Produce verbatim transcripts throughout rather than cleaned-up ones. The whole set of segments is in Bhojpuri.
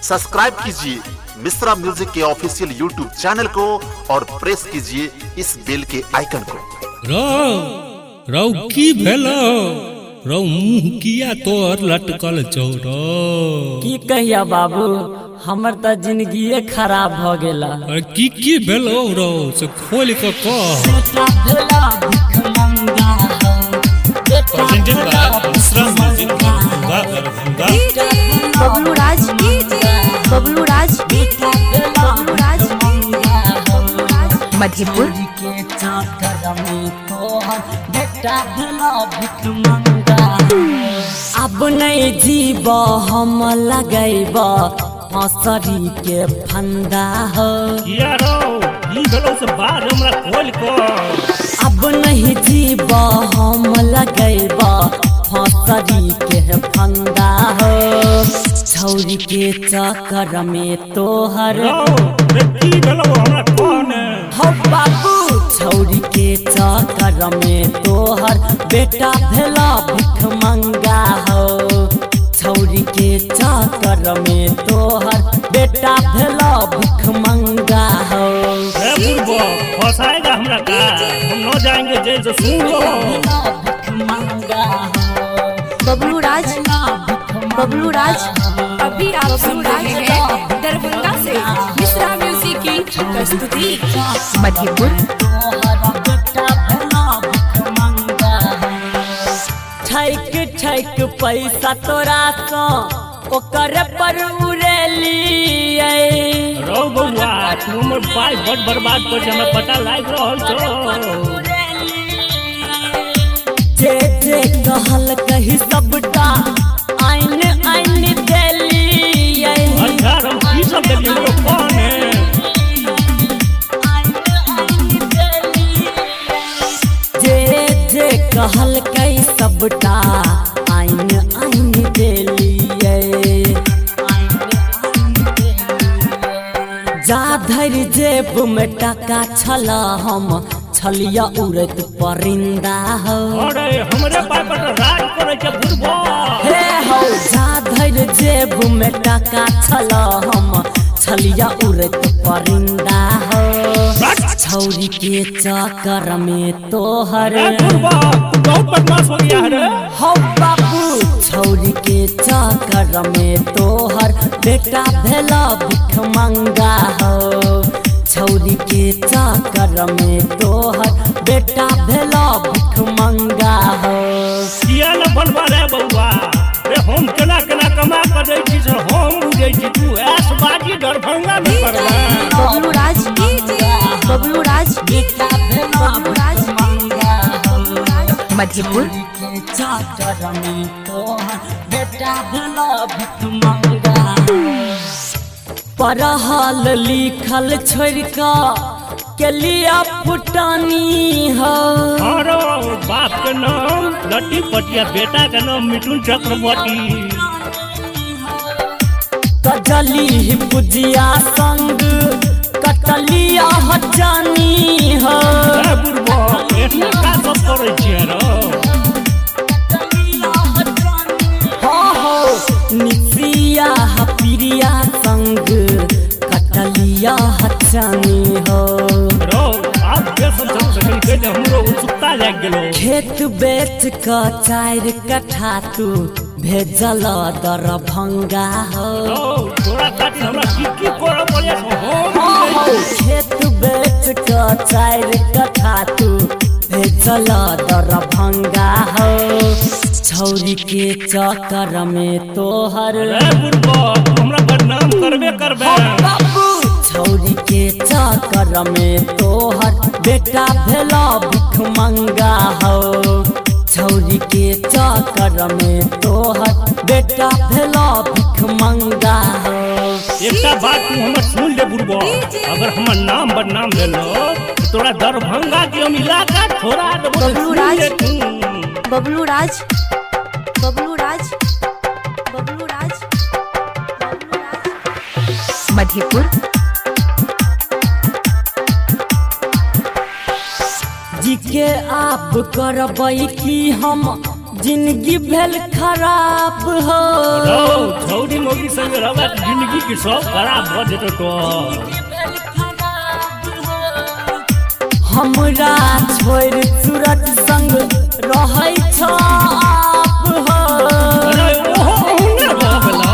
सब्सक्राइब कीजिए मिश्रा म्यूजिक के ऑफिशियल यूट्यूब चैनल को और प्रेस कीजिए इस बेल के आइकन को। रौ रौ की भेलो रौ मुंह किया तोर लटकल चौरो की कहिया बाबू हमर त जिंदगी खराब भ गेला। अरे की की भेलो रौ से खोल के कह। Presented by Mishra music Bablu Raj Bablu Raj Bablu Raj Madhepur अब नहीं जीब हम लगैब हसरी के फंदा हो। अब नहीं जीब हम लगैब हसरी के फंदा हो। छौरी के चक्कर में तोहर हो बाबू छौरी के चक्कर में तोहर बेटा भेला भिख मंगा हो। छौरी के चक्कर में तोहर बेटा भेला भिख मंगा हो। फसाएगा हमरा का हम न जाएंगे जेल से सुन लो। भिख मंगा हो बबलू राज बबलू राज अभी आप सुन रहे हैं दरभंगा से मिश्रा म्यूजिक की प्रस्तुति। मधेपुर ठैक ठैक पैसा तोरा सो ओकर पर उड़ेली रो बउआ तू हमर पाई बड़ बर्बाद कर हमरा पता लाग रहल छो। जे जे कहल कही सबटा आइन आइन देली। अच्छा हम की सब देली रो कौन है जे जे कहल कई सबटा आइन आइन देली। जा धर जेब में टका छला हम छलिया उड़त परिंदा हो। अरे हमरे पाई पर राज करे के बुढ़बो हे हो जा धर जेब में टका छला हम छलिया उड़त परिंदा हो। छौरी के चक्कर में तोहर बहुत बदमाश हो गया रे हो बाबू छौरी के चक्कर में तोहर बेटा भेला भिख मंगा हो। छौरी के चक्कर में तोहर बेटा भेला भिख मंगा हो। किया न बनवा रे बउआ रे हम केना केना कमा कर दै छी से हम बुझै छी तू ऐस बाजी दरभंगा में करबा। बबलू राज बबलू राज बबलू राज मधेपुर पढ़ल लिखल छोड़ के लिया फुटानी हो। अरे बाप के नाम लट्टी पटिया बेटा के नाम मिठुन चक्रवर्ती। कजली पुजिया संग कटलिया हजानी हो। बुढ़बो एतना का सब करै छियै रो हो हो निसिया हपिरिया संग कटलिया हजानी हो। रो आप देश सब से के हमरो उत्सुकता जाग गेलो। खेत बेच क चार कट्ठा तू भेजल दरभंगा हो। तोरा खातिर हमरा की की करऽ पड़े हो खेत बेच क चार कट्ठा तू भेजल दरभंगा हो। छौरी के चक्कर में तोहर रे बुढ़बो हमरा बदनाम करबे करबे बाबू छौरी के चक्कर में तोहर बेटा भेला भिख मंगा हो। छौरी के चक्कर में तोहर बेटा भेला भिख मंगा हो। एकटा बात तू हमर सुन ले बुढ़बो अगर हमर नाम बदनाम भेलो तो तोरा दरभंगा के हम इलाका छोड़ा देबो। बबलू राज बबलू राज बबलू राज बबलू राज बबलू राज मधेपुर जी के आप करबै की हम जिंदगी भेल खराब हो। छौरी मोगी संग रहबा जिंदगी के सब खराब भ जेतो तो हमरा छोड़ सूरज संग रहै छ आप हो अरे ओहो ने भगला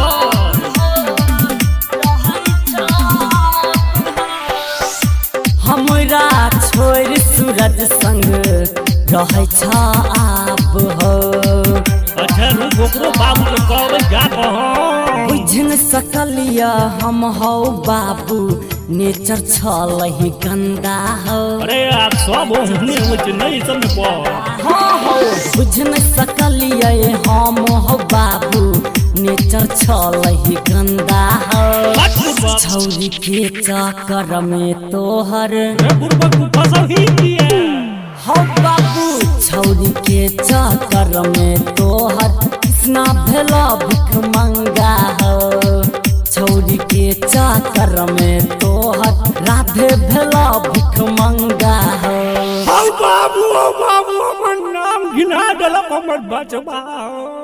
हमरा छोड़ सूरज संग रहै छ आप हो अच्छा रुक ओकरो बाबू के कहबै जा कहो बुझ न सकलिया हम हो बाबू नेचर छलही गंदा हो अरे आप सब होने उच नहीं समझ पो हाँ हो बुझ न सकलिया हम हो बाबू नेचर छलही गंदा हो छौरी के चक्कर में तोहर बुढ़बा को फसल ही किया हो बाबू छौरी के चक्कर में तोहर कृष्णा भेला भिख मंगा हो छौरी के चक्कर में तोहर राधे भेला भिख मंगा हो बाबू बाबू हमर नाम गिना देलक हमर बचबा